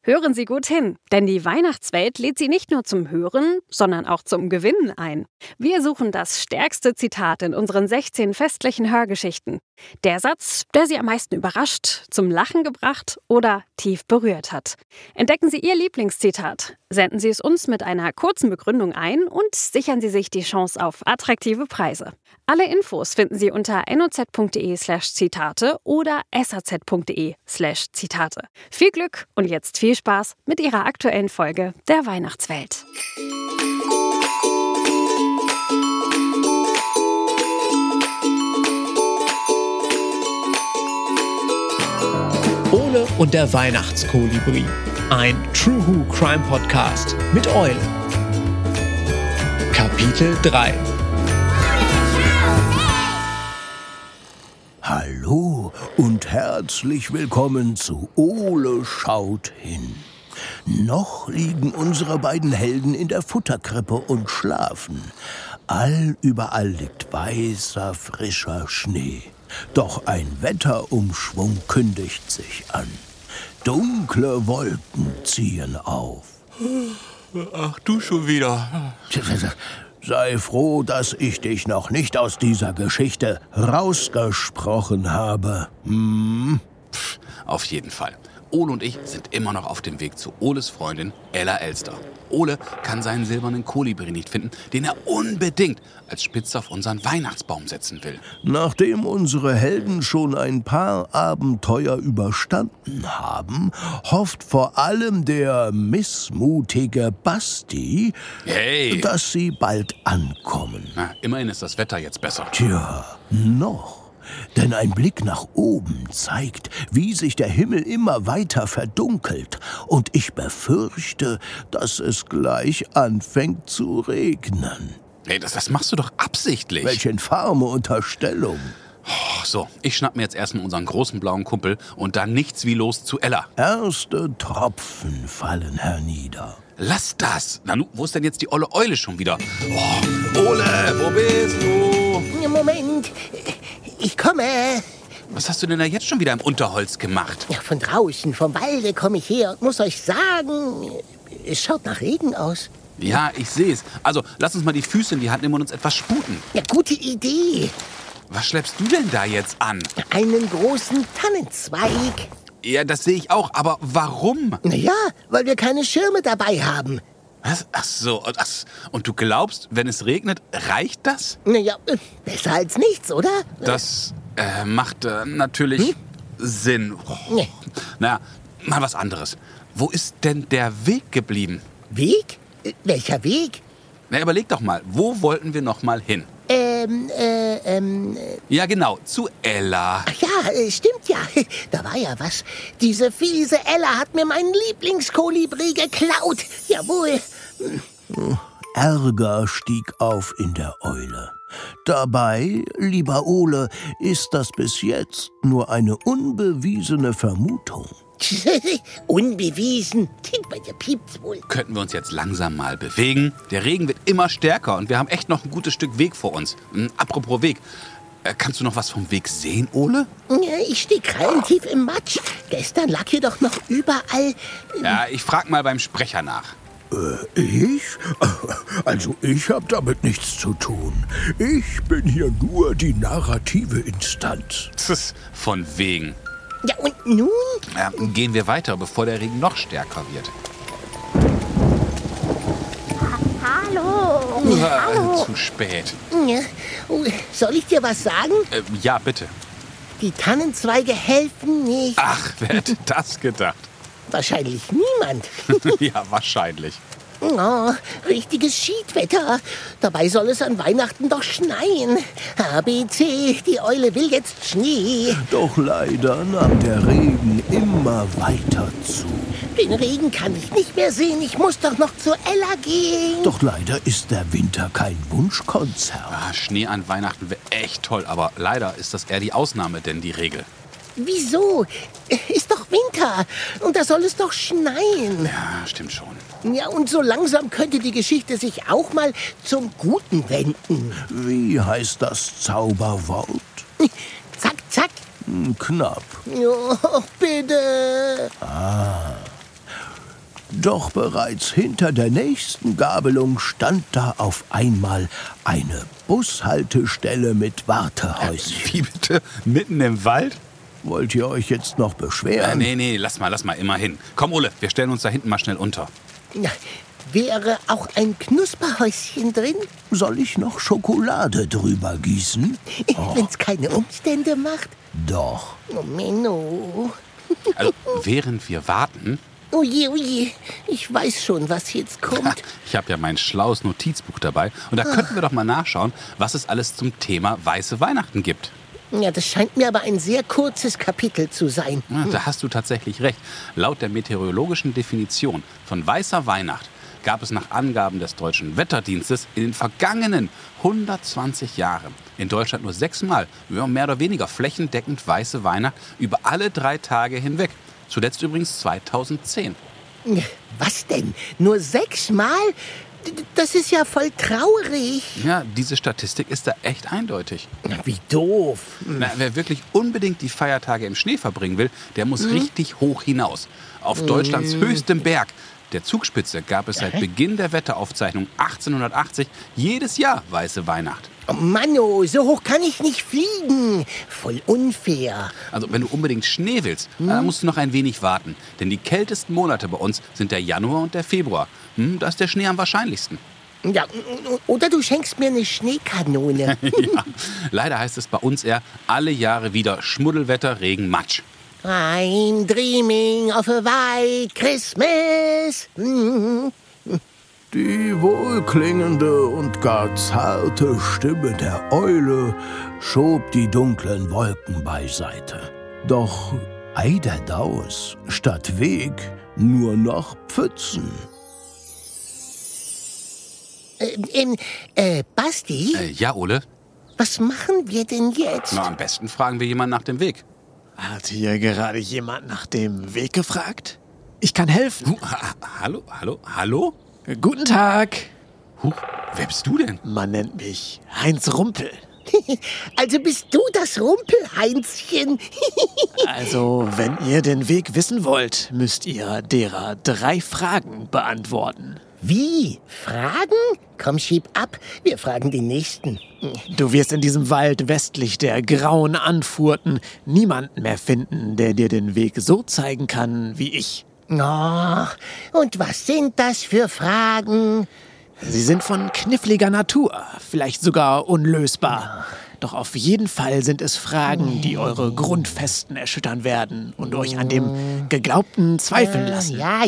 Hören Sie gut hin, denn die Weihnachtswelt lädt Sie nicht nur zum Hören, sondern auch zum Gewinnen ein. Wir suchen das stärkste Zitat in unseren 16 festlichen Hörgeschichten. Der Satz, der Sie am meisten überrascht, zum Lachen gebracht oder tief berührt hat. Entdecken Sie Ihr Lieblingszitat. Senden Sie es uns mit einer kurzen Begründung ein und sichern Sie sich die Chance auf attraktive Preise. Alle Infos finden Sie unter noz.de/Zitate oder saz.de/Zitate. Viel Glück und jetzt viel Spaß mit Ihrer aktuellen Folge der Weihnachtswelt. Ole und der Weihnachtskolibri. Ein True Who Crime Podcast mit Eule. Kapitel 3. Hallo und herzlich willkommen zu Ole schaut hin. Noch liegen unsere beiden Helden in der Futterkrippe und schlafen. Überall liegt weißer, frischer Schnee. Doch ein Wetterumschwung kündigt sich an. Dunkle Wolken ziehen auf. Ach, du schon wieder. Sei froh, dass ich dich noch nicht aus dieser Geschichte rausgesprochen habe. Auf jeden Fall. Ole und ich sind immer noch auf dem Weg zu Oles Freundin Ella Elster. Ole kann seinen silbernen Kolibri nicht finden, den er unbedingt als Spitze auf unseren Weihnachtsbaum setzen will. Nachdem unsere Helden schon ein paar Abenteuer überstanden haben, hofft vor allem der missmutige Basti, dass sie bald ankommen. Na, immerhin ist das Wetter jetzt besser. Tja, noch. Denn ein Blick nach oben zeigt, wie sich der Himmel immer weiter verdunkelt. Und ich befürchte, dass es gleich anfängt zu regnen. Hey, das machst du doch absichtlich. Welche infame Unterstellung. So, ich schnapp mir jetzt erstmal unseren großen blauen Kumpel und dann nichts wie los zu Ella. Erste Tropfen fallen hernieder. Lass das! Nanu, wo ist denn jetzt die olle Eule schon wieder? Oh, Ole, wo bist du? Moment, ich komme. Was hast du denn da jetzt schon wieder im Unterholz gemacht? Ja, von draußen, vom Walde komme ich her und muss euch sagen, es schaut nach Regen aus. Ja, ich sehe es. Also, lass uns mal die Füße in die Hand nehmen und uns etwas sputen. Ja, gute Idee. Was schleppst du denn da jetzt an? Einen großen Tannenzweig. Ja, das sehe ich auch, aber warum? Naja, weil wir keine Schirme dabei haben. Was? Ach so, und du glaubst, wenn es regnet, reicht das? Naja, besser als nichts, oder? Das macht natürlich Sinn. Nee. Naja, mal was anderes. Wo ist denn der Weg geblieben? Weg? Welcher Weg? Na, überleg doch mal, wo wollten wir noch mal hin? Ja, genau, zu Ella. Ach ja, stimmt ja. Da war ja was. Diese fiese Ella hat mir meinen Lieblingskolibri geklaut. Jawohl. Ärger stieg auf in der Eule. Dabei, lieber Ole, ist das bis jetzt nur eine unbewiesene Vermutung. Unbewiesen. Bei dir piept's wohl. Könnten wir uns jetzt langsam mal bewegen? Der Regen wird immer stärker und wir haben echt noch ein gutes Stück Weg vor uns. Apropos Weg, kannst du noch was vom Weg sehen, Ole? Ja, ich stehe krallentief im Matsch. Gestern lag hier doch noch überall... Ja, ich frag mal beim Sprecher nach. Ich? Also ich habe damit nichts zu tun. Ich bin hier nur die narrative Instanz. Von wegen. Ja, und nun? Ja, gehen wir weiter, bevor der Regen noch stärker wird. Hallo. Hallo. Zu spät. Ja. Soll ich dir was sagen? Ja, bitte. Die Tannenzweige helfen nicht. Ach, wer hätte das gedacht? Wahrscheinlich niemand. Ja, wahrscheinlich. Oh, richtiges Schiedwetter. Dabei soll es an Weihnachten doch schneien. ABC, die Eule will jetzt Schnee. Doch leider nahm der Regen immer weiter zu. Den Regen kann ich nicht mehr sehen. Ich muss doch noch zur Ella gehen. Doch leider ist der Winter kein Wunschkonzert. Schnee an Weihnachten wäre echt toll, aber leider ist das eher die Ausnahme, denn die Regel. Wieso? Ist doch Winter und da soll es doch schneien. Ja, stimmt schon. Ja, und so langsam könnte die Geschichte sich auch mal zum Guten wenden. Wie heißt das Zauberwort? Zack, zack. Knapp. Oh, bitte. Doch bereits hinter der nächsten Gabelung stand da auf einmal eine Bushaltestelle mit Wartehäuschen. Wie bitte? Mitten im Wald? Wollt ihr euch jetzt noch beschweren? Nee, lass mal, immerhin. Komm, Ole, wir stellen uns da hinten mal schnell unter. Na, wäre auch ein Knusperhäuschen drin? Soll ich noch Schokolade drüber gießen? Wenn's keine Umstände macht? Doch. Oh, Menno. Also, während wir warten... Oje, ich weiß schon, was jetzt kommt. Ich habe ja mein schlaues Notizbuch dabei. Und da könnten wir doch mal nachschauen, was es alles zum Thema Weiße Weihnachten gibt. Ja, das scheint mir aber ein sehr kurzes Kapitel zu sein. Ja, da hast du tatsächlich recht. Laut der meteorologischen Definition von Weißer Weihnacht gab es nach Angaben des Deutschen Wetterdienstes in den vergangenen 120 Jahren in Deutschland nur 6-mal, mehr oder weniger flächendeckend Weiße Weihnacht über alle 3 Tage hinweg. Zuletzt übrigens 2010. Was denn? Nur 6-mal? Das ist ja voll traurig. Ja, diese Statistik ist da echt eindeutig. Wie doof. Na, wer wirklich unbedingt die Feiertage im Schnee verbringen will, der muss richtig hoch hinaus. Auf Deutschlands höchstem Berg, der Zugspitze, gab es seit Beginn der Wetteraufzeichnung 1880 jedes Jahr Weiße Weihnacht. Oh Manno, so hoch kann ich nicht fliegen. Voll unfair. Also wenn du unbedingt Schnee willst, dann musst du noch ein wenig warten. Denn die kältesten Monate bei uns sind der Januar und der Februar. Da ist der Schnee am wahrscheinlichsten. Ja, oder du schenkst mir eine Schneekanone. Ja, leider heißt es bei uns eher alle Jahre wieder Schmuddelwetter, Regen, Matsch. I'm dreaming of a white Christmas. Die wohlklingende und gar zarte Stimme der Eule schob die dunklen Wolken beiseite. Doch ei der Daus, statt Weg nur noch Pfützen. Basti? Ja, Ole? Was machen wir denn jetzt? Na, am besten fragen wir jemanden nach dem Weg. Hat hier gerade jemand nach dem Weg gefragt? Ich kann helfen. Hallo? Guten Tag. Huch, wer bist du denn? Man nennt mich Heinz Rumpel. Also bist du das Rumpelheinzchen? Also, wenn ihr den Weg wissen wollt, müsst ihr derer 3 Fragen beantworten. Wie? Fragen? Komm, schieb ab. Wir fragen den Nächsten. Du wirst in diesem Wald westlich der grauen Anfurten niemanden mehr finden, der dir den Weg so zeigen kann wie ich. Oh, und was sind das für Fragen? Sie sind von kniffliger Natur, vielleicht sogar unlösbar. Doch auf jeden Fall sind es Fragen, die eure Grundfesten erschüttern werden und euch an dem Geglaubten zweifeln lassen. Ja,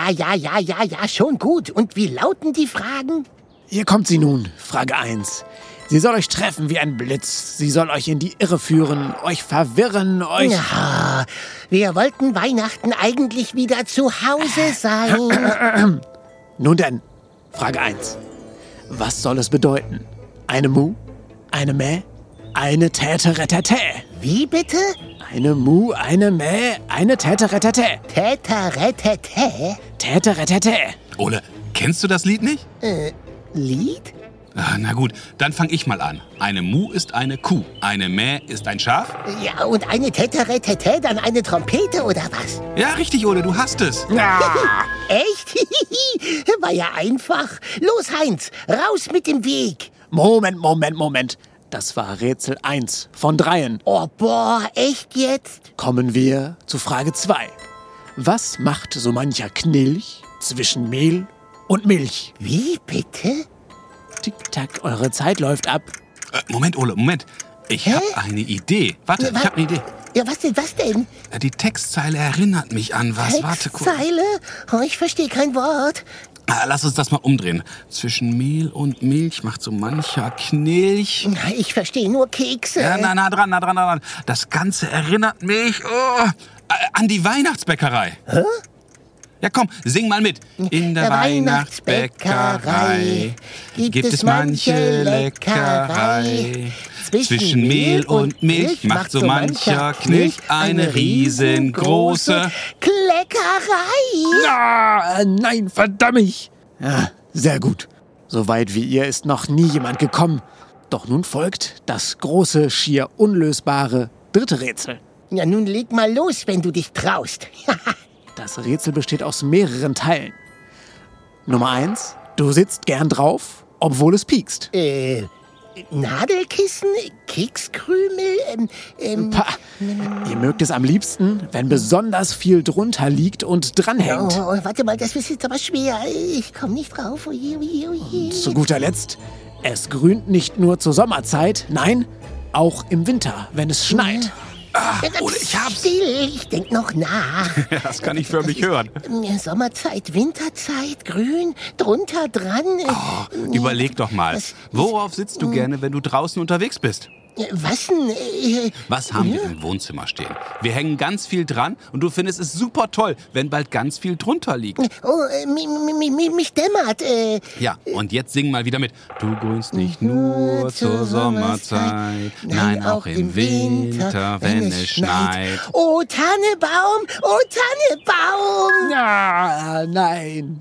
schon gut. Und wie lauten die Fragen? Hier kommt sie nun, Frage 1. Sie soll euch treffen wie ein Blitz. Sie soll euch in die Irre führen, euch verwirren, euch... Ja, wir wollten Weihnachten eigentlich wieder zu Hause sein. Nun denn, Frage 1. Was soll es bedeuten? Eine Mu? Eine Mäh? Eine Täteretätä? Wie bitte? Eine Mu, eine Mäh, eine Täteretätä? Täteretätä? Täteretätä. Ole, kennst du das Lied nicht? Lied? Na gut, dann fang ich mal an. Eine Mu ist eine Kuh, eine Mäh ist ein Schaf. Ja, und eine Täteretätä, dann eine Trompete oder was? Ja, richtig, Ole, du hast es. Echt? War ja einfach. Los, Heinz, raus mit dem Weg. Moment. Das war Rätsel 1 von 3. Oh, boah, echt jetzt? Kommen wir zu Frage 2. Was macht so mancher Knilch zwischen Mehl und Milch? Wie bitte? Tick-Tack, eure Zeit läuft ab. Moment, Ole, Moment. Ich habe eine Idee. Warte, ich habe eine Idee. Ja, was denn? Die Textzeile erinnert mich an was. Warte kurz. Textzeile? Oh, ich verstehe kein Wort. Lass uns das mal umdrehen. Zwischen Mehl und Milch macht so mancher Knilch. Ich verstehe nur Kekse. Ja, nah dran. Das Ganze erinnert mich an die Weihnachtsbäckerei. Hä? Ja, komm, sing mal mit. In der Weihnachtsbäckerei gibt es manche Leckerei. Zwischen Mehl und Milch macht so mancher Knilch eine riesengroße Kleckerei. Nein, verdammt. Ja, sehr gut. So weit wie ihr ist noch nie jemand gekommen. Doch nun folgt das große, schier unlösbare 3. Rätsel. Ja, nun leg mal los, wenn du dich traust. Das Rätsel besteht aus mehreren Teilen. Nummer 1, du sitzt gern drauf, obwohl es piekst. Nadelkissen, Kekskrümel, Pah, ihr mögt es am liebsten, wenn besonders viel drunter liegt und dranhängt. Oh, warte mal, das ist jetzt aber schwer. Ich komme nicht drauf. Oje, oje, oje. Zu guter Letzt, es grünt nicht nur zur Sommerzeit, nein, auch im Winter, wenn es schneit. Ole, ich hab's. Still, ich denk noch nach. Das kann ich förmlich hören. Sommerzeit, Winterzeit, grün, drunter dran. Überleg doch mal, worauf sitzt du gerne, wenn du draußen unterwegs bist? Was denn? Was haben wir im Wohnzimmer stehen? Wir hängen ganz viel dran und du findest es super toll, wenn bald ganz viel drunter liegt. Mich dämmert. Ja, und jetzt sing mal wieder mit. Du grünst nicht nur zur Sommerzeit, nein, auch im Winter, wenn es schneit. Oh, Tannebaum, oh, Tannebaum. Ah, nein.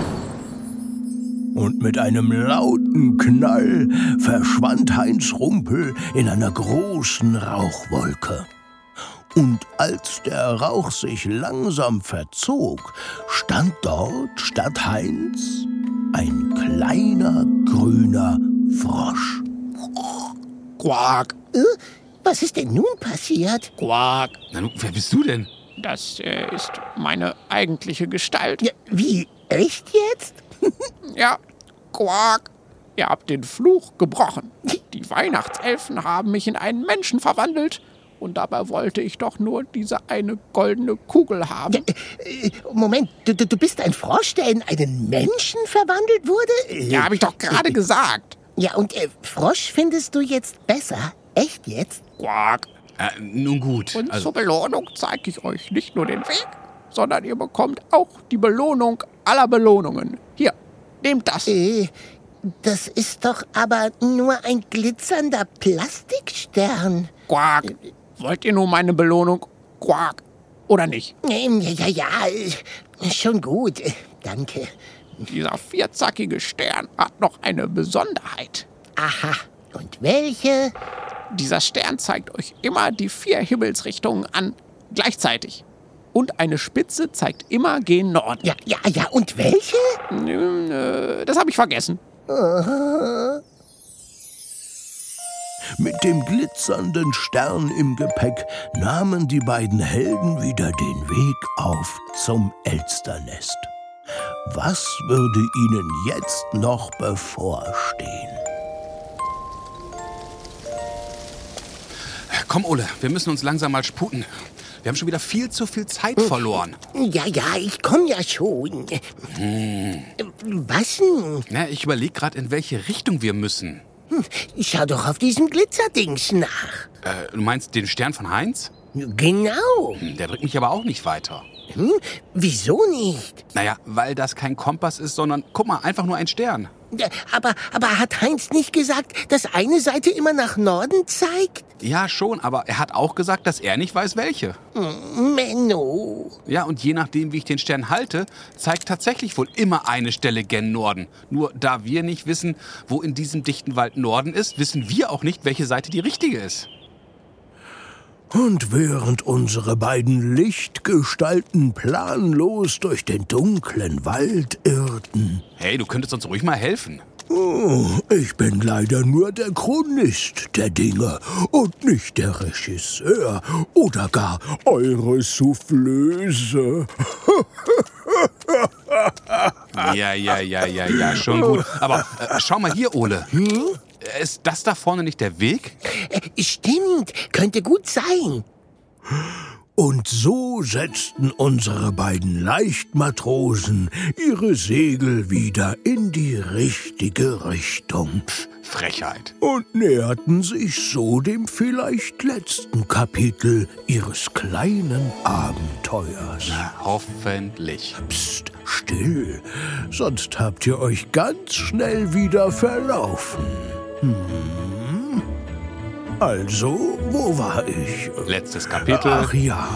Und mit einem lauten Knall verschwand Heinz Rumpel in einer großen Rauchwolke. Und als der Rauch sich langsam verzog, stand dort statt Heinz ein kleiner grüner Frosch. Quack, Was ist denn nun passiert? quack. Na nun, wer bist du denn? Das ist meine eigentliche Gestalt. Ja, wie, echt jetzt? Ja, quack. Ihr habt den Fluch gebrochen. Die Weihnachtselfen haben mich in einen Menschen verwandelt. Und dabei wollte ich doch nur diese eine goldene Kugel haben. Moment, du bist ein Frosch, der in einen Menschen verwandelt wurde? Ja, habe ich doch gerade gesagt. Ja, und Frosch findest du jetzt besser? Echt jetzt? Quack. Nun gut. Und Also, zur Belohnung zeige ich euch nicht nur den Weg, sondern ihr bekommt auch die Belohnung aller Belohnungen. Hier, nehmt das. Das ist doch aber nur ein glitzernder Plastikstern. Quack. Wollt ihr nur meine Belohnung? Quack. Oder nicht? Ja, schon gut. Danke. Dieser vierzackige Stern hat noch eine Besonderheit. Aha. Und welche? Dieser Stern zeigt euch immer die 4 Himmelsrichtungen an, gleichzeitig. Und eine Spitze zeigt immer gen Norden. Ja, und welche? Das habe ich vergessen. Mit dem glitzernden Stern im Gepäck nahmen die beiden Helden wieder den Weg auf zum Elsternest. Was würde ihnen jetzt noch bevorstehen? komm, Ole, wir müssen uns langsam mal sputen. Wir haben schon wieder viel zu viel Zeit verloren. Ja, ich komme ja schon. Was denn? Na, ich überlege gerade, in welche Richtung wir müssen. Schau doch auf diesem Glitzerdings nach. Du meinst den Stern von Heinz? Genau. Der bringt mich aber auch nicht weiter. Wieso nicht? Naja, weil das kein Kompass ist, sondern, guck mal, einfach nur ein Stern. Aber hat Heinz nicht gesagt, dass eine Seite immer nach Norden zeigt? Ja, schon, aber er hat auch gesagt, dass er nicht weiß, welche. Menno. Ja, und je nachdem, wie ich den Stern halte, zeigt tatsächlich wohl immer eine Stelle gen Norden. Nur da wir nicht wissen, wo in diesem dichten Wald Norden ist, wissen wir auch nicht, welche Seite die richtige ist. Und während unsere beiden Lichtgestalten planlos durch den dunklen Wald irrten. Hey, du könntest uns ruhig mal helfen. Oh, ich bin leider nur der Chronist der Dinge und nicht der Regisseur oder gar eure Soufflöse. Ja, schon gut. Aber schau mal hier, Ole. Ist das da vorne nicht der Weg? Stimmt, könnte gut sein. Und so setzten unsere beiden Leichtmatrosen ihre Segel wieder in die richtige Richtung. Frechheit. Und näherten sich so dem vielleicht letzten Kapitel ihres kleinen Abenteuers. Na, hoffentlich. Psst, still, sonst habt ihr euch ganz schnell wieder verlaufen. Also, wo war ich? Letztes Kapitel. Ach ja.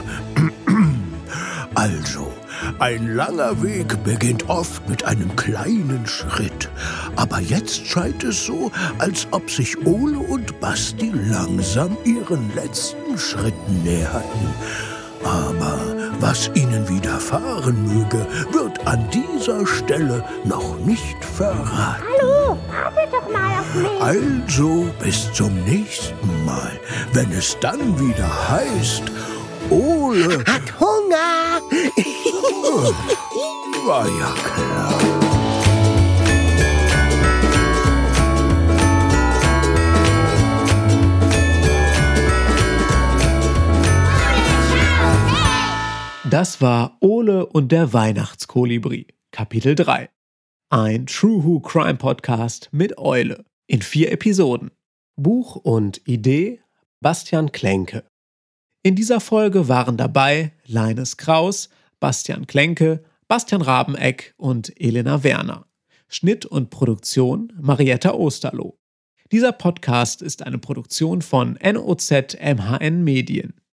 Also, ein langer Weg beginnt oft mit einem kleinen Schritt. Aber jetzt scheint es so, als ob sich Ole und Basti langsam ihren letzten Schritten näherten. Aber was ihnen widerfahren möge, wird an dieser dieser Stelle noch nicht verraten. Hallo, wartet doch mal auf mich. Also bis zum nächsten Mal, wenn es dann wieder heißt, Ole Hat Hunger. war ja klar. Das war Ole und der Weihnachtskolibri, Kapitel 3. Ein True Who Crime Podcast mit Eule in 4 Episoden. Buch und Idee Bastian Klenke. In dieser Folge waren dabei Leines Kraus, Bastian Klenke, Bastian Rabeneck und Elena Werner. Schnitt und Produktion Marietta Osterloh. Dieser Podcast ist eine Produktion von NOZ MHN Medien.